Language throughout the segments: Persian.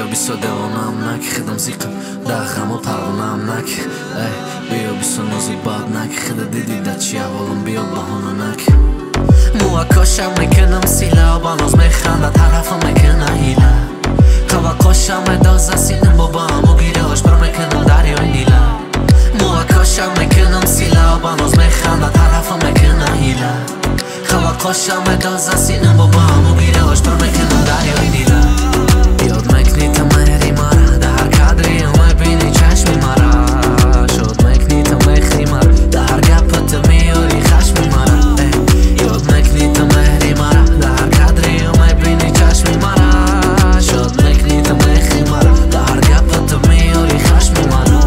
بیسو دوانم نک خدم زیقم داغم و پروانم نک بیا بیسو نوزی باد نک خدا دیدی دا چی اولم بیا بهانه نک موها کاشم میکنم سیلا بانوز میخنده طرفم میکنه هیله خوا کاشم میدازه سینم بابا همو گیرهاش بر میکنم دریای نیله موها کاشم میکنم سیلا بانوز میخنده طرفم میکنه هیله خوا کاشم میدازه سینم بابا همو گیرهاش بر میکنم دریای نیله یاد میکنی تا مهری مرا در هر کدری میبینی چشمی مرا شد میکنی تا میخری مرا در هر گپت میاری خشمی مرا یاد میکنی تا مهری مرا در هر کدری میبینی چشمی مرا شد میکنی تا میخری مرا در هر گپت میاری خشمی مرا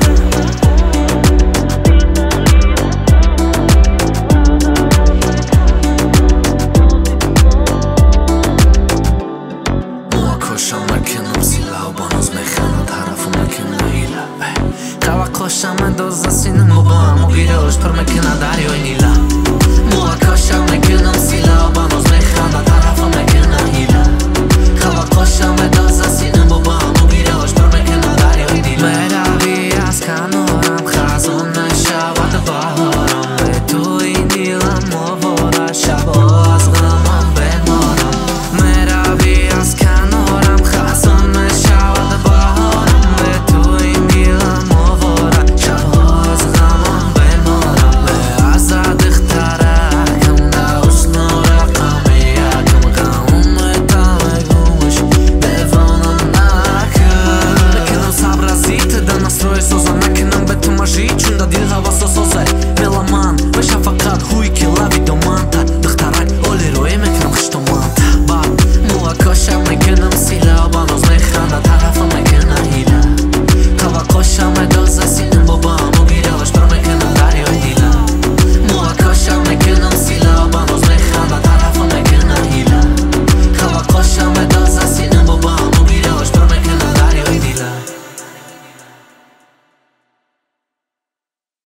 کاشم مکنم سیلا و بانوز میخنم طرفو مکنه هیله خوا کاشم اندازه سینم و با همو گیرهاش پر مکنه دریای نیله موها کاشم مکنم سیلا و بانوز میخنم طرفو مکنه هیله خوا کاشم اندازه سینم